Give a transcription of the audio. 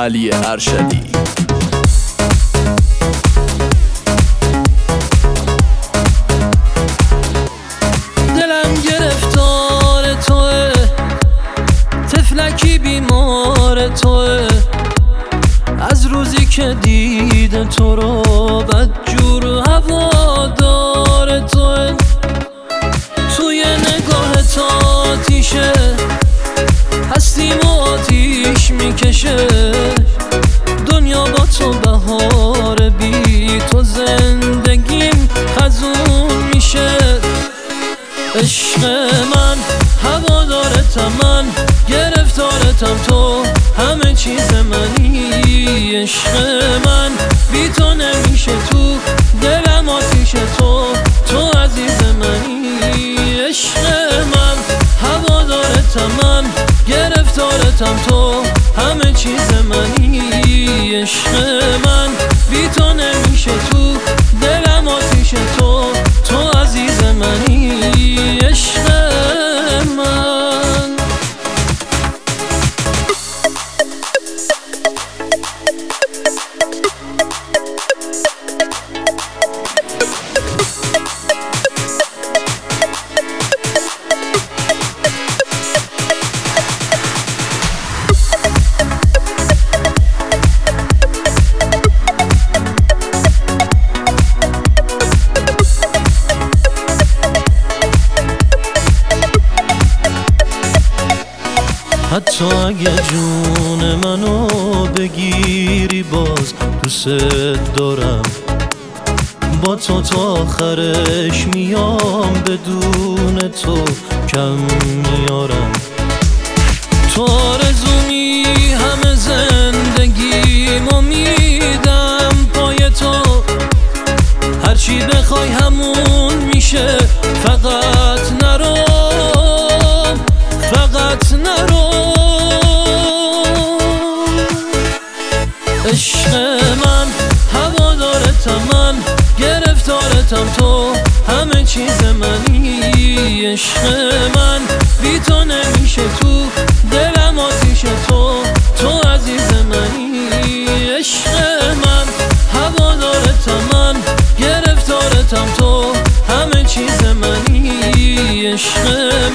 علی ارشدی. دلم گرفتار توه، طفلکی بیمار توه، از روزی که دیده تو رو بدجور هوادار توه. توی نگاه تا آتیشه، هستیم و آتیش میکشه، دنیا با تو بهار، بی تو زندگیم خزون میشه. عشق من هوادارتم، من گرفتارتم، تو همه چیز منی. عشق من بی تو نمیشه، تو دلم آتیشه، تو عزیز منی. عشق من هوادارتم، من گرفتارتم، تو همه چیز منی. عشق من بی تو نمیشه، تو دلم آتیشه، تو عزیز منی. عشق من حتی اگه جون منو بگیری باز دوست دارم، با تو تا آخرش میام، بدون تو کم میارم. تو آرزومی همه زندگیمو میدم پای تو، هرچی بخوای همون میشه، فقط نرو، فقط نرو. عشق من هوادارتم، من گرفتارتم، تو همه چیز منی. عشق من بی تو نمیشه، تو دلم آتیشه، تو عزیز منی. عشق من هوادارتم، من گرفتارتم، تو همه چیز منی. عشق